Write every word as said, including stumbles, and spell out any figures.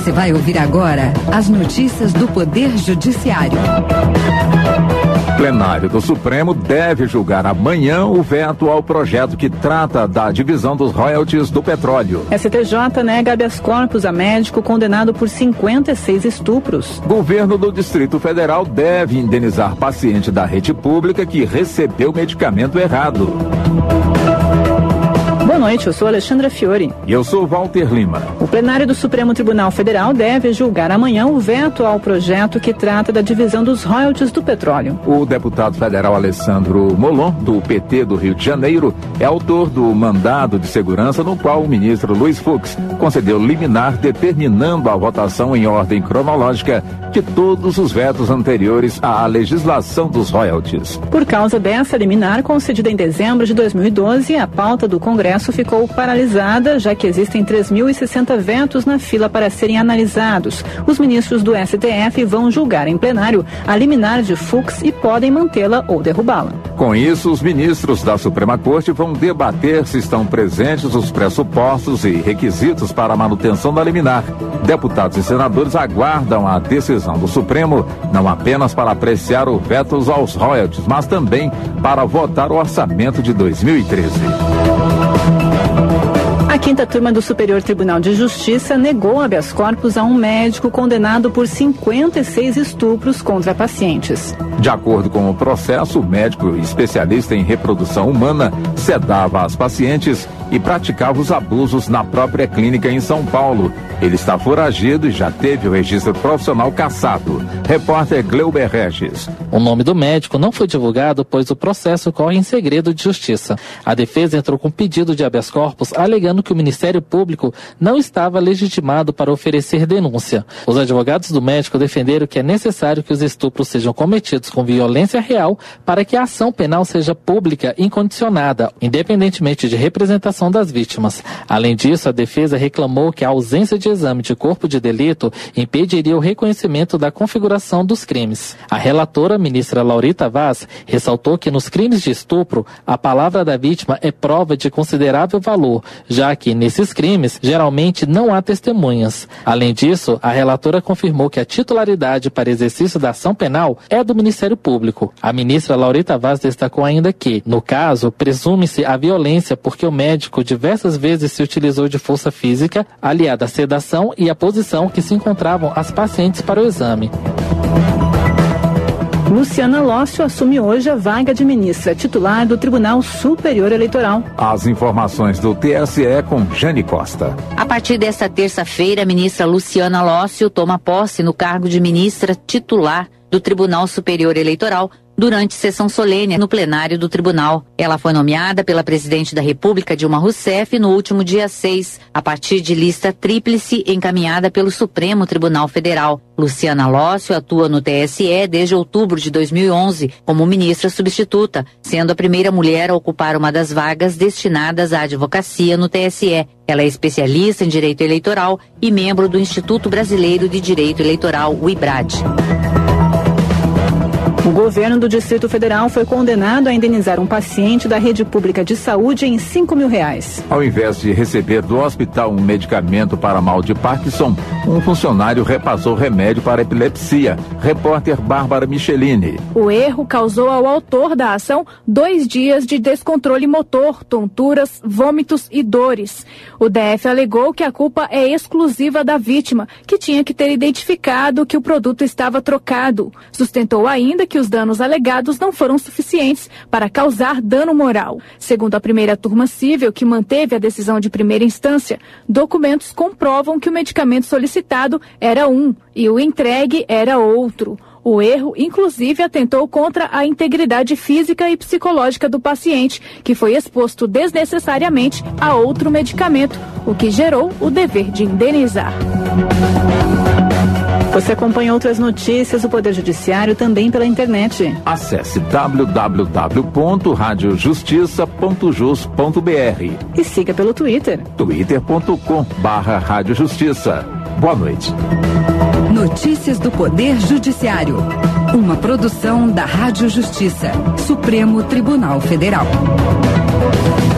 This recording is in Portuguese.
Você vai ouvir agora as notícias do Poder Judiciário. O plenário do Supremo deve julgar amanhã o veto ao projeto que trata da divisão dos royalties do petróleo. S T J nega habeas corpus a médico condenado por cinquenta e seis estupros. Governo do Distrito Federal deve indenizar paciente da rede pública que recebeu medicamento errado. Boa noite, eu sou Alexandra Fiore. E eu sou Walter Lima. O plenário do Supremo Tribunal Federal deve julgar amanhã o veto ao projeto que trata da divisão dos royalties do petróleo. O deputado federal Alessandro Molon, do P T do Rio de Janeiro, é autor do mandado de segurança no qual o ministro Luiz Fux concedeu liminar determinando a votação em ordem cronológica de todos os vetos anteriores à legislação dos royalties. Por causa dessa liminar concedida em dezembro de dois mil e doze, a pauta do Congresso ficou paralisada, já que existem três mil e sessenta vetos na fila para serem analisados. Os ministros do S T F vão julgar em plenário a liminar de Fux e podem mantê-la ou derrubá-la. Com isso, os ministros da Suprema Corte vão debater se estão presentes os pressupostos e requisitos para a manutenção da liminar. Deputados e senadores aguardam a decisão do Supremo, não apenas para apreciar o veto aos royalties, mas também para votar o orçamento de dois mil e treze. A quinta turma do Superior Tribunal de Justiça negou habeas corpus a um médico condenado por cinquenta e seis estupros contra pacientes. De acordo com o processo, o médico especialista em reprodução humana sedava as pacientes e praticava os abusos na própria clínica em São Paulo. Ele está foragido e já teve o registro profissional cassado. Repórter Gleuber Regis. O nome do médico não foi divulgado, pois o processo corre em segredo de justiça. A defesa entrou com pedido de habeas corpus, alegando que o Ministério Público não estava legitimado para oferecer denúncia. Os advogados do médico defenderam que é necessário que os estupros sejam cometidos com violência real para que a ação penal seja pública e incondicionada, independentemente de representação das vítimas. Além disso, a defesa reclamou que a ausência de exame de corpo de delito impediria o reconhecimento da configuração dos crimes. A relatora, a ministra Laurita Vaz, ressaltou que nos crimes de estupro, a palavra da vítima é prova de considerável valor, já que nesses crimes geralmente não há testemunhas. Além disso, a relatora confirmou que a titularidade para exercício da ação penal é do Ministério Público. A ministra Laurita Vaz destacou ainda que, no caso, presume-se a violência porque o médico diversas vezes se utilizou de força física, aliada à sedação e à posição que se encontravam as pacientes para o exame. Luciana Lócio assume hoje a vaga de ministra titular do Tribunal Superior Eleitoral. As informações do T S E com Jane Costa. A partir desta terça-feira, a ministra Luciana Lócio toma posse no cargo de ministra titular do Tribunal Superior Eleitoral durante sessão solene no plenário do tribunal. Ela foi nomeada pela presidente da República, Dilma Rousseff, no último dia seis, a partir de lista tríplice encaminhada pelo Supremo Tribunal Federal. Luciana Lócio atua no T S E desde outubro de dois mil e onze como ministra substituta, sendo a primeira mulher a ocupar uma das vagas destinadas à advocacia no T S E. Ela é especialista em direito eleitoral e membro do Instituto Brasileiro de Direito Eleitoral, o IBRAD. O governo do Distrito Federal foi condenado a indenizar um paciente da rede pública de saúde em cinco mil reais. Ao invés de receber do hospital um medicamento para mal de Parkinson, um funcionário repassou remédio para epilepsia. Repórter Bárbara Michelini. O erro causou ao autor da ação dois dias de descontrole motor, tonturas, vômitos e dores. O D F alegou que a culpa é exclusiva da vítima, que tinha que ter identificado que o produto estava trocado. Sustentou ainda que os danos alegados não foram suficientes para causar dano moral. Segundo a primeira turma civil, que manteve a decisão de primeira instância, documentos comprovam que o medicamento solicitado era um e o entregue era outro. O erro, inclusive, atentou contra a integridade física e psicológica do paciente, que foi exposto desnecessariamente a outro medicamento, o que gerou o dever de indenizar. Você acompanha outras notícias do Poder Judiciário também pela internet. Acesse w w w ponto rádio justiça ponto jus ponto b r e siga pelo Twitter. twitter ponto com barra rádio justiça. Boa noite. Notícias do Poder Judiciário. Uma produção da Rádio Justiça, Supremo Tribunal Federal.